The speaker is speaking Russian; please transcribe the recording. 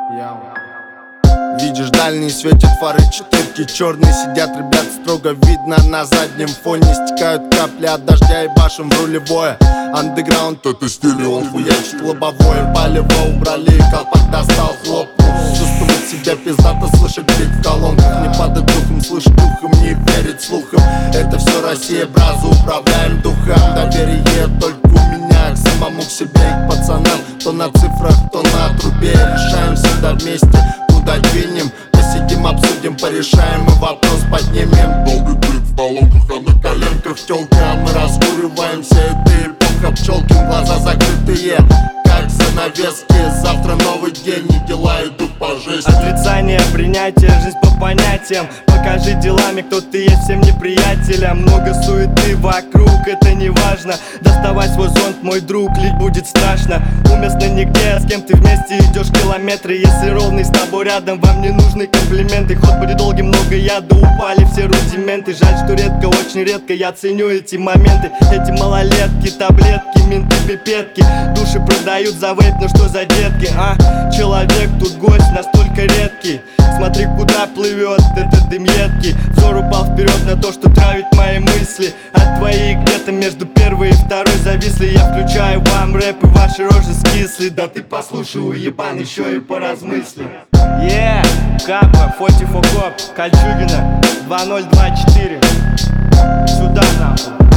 Видишь, дальний светят фары четырки черные. Сидят ребят строго видно на заднем фоне. Стекают капли от дождя и башен в рулевое. Андеграунд это стиль, он хуячит лобовое. Палево убрали, колпак достал, хлопнул. Чувствовать себя пиздато, слышать крик в колонках. Не падать духом, слышать духом, не верить слухам. Это все Россия, бразу, управляем духом. Доверие только у меня к самому, к себе и к пацанам. То на цифрах, то на трубе. Решаем всегда вместе, куда двинем. Посидим, обсудим, порешаем и вопрос поднимем. Долгий крик в колонках, а на коленках тёлка. А мы раскуриваемся, это эпоха Пчелкин. Глаза закрытые, как занавески. Завтра новый день, и дела идут по жести. Отрицание, принятие, жизнь по понятиям. Покажи делами, кто ты есть всем неприятелям. Много суеты вокруг, это не важно. Доставай свой зонт, мой друг, лить будет страшно. Уместно нигде, с кем ты вместе идешь километры. Если ровный с тобой рядом, вам не нужны комплименты. Ход будет долгим, много яда, упали все рудименты. Жаль, что редко, очень редко я ценю эти моменты. Эти малолетки, таблетки, менты, пипетки. Души продают за вейп, ну что за детки, а? Человек тут гость настолько редкий. Смотри, куда плывет этот дым едкий. Взор упал вперед на то, что травит мои мысли. От твоих где-то между первой и второй зависли. Я включаю вам рэп, и ваши рожи скисли. Да ты послушай, уебан, еще и поразмысли. Капа, 44 Коп, Кольчугина, 2024. Сюда нахуй.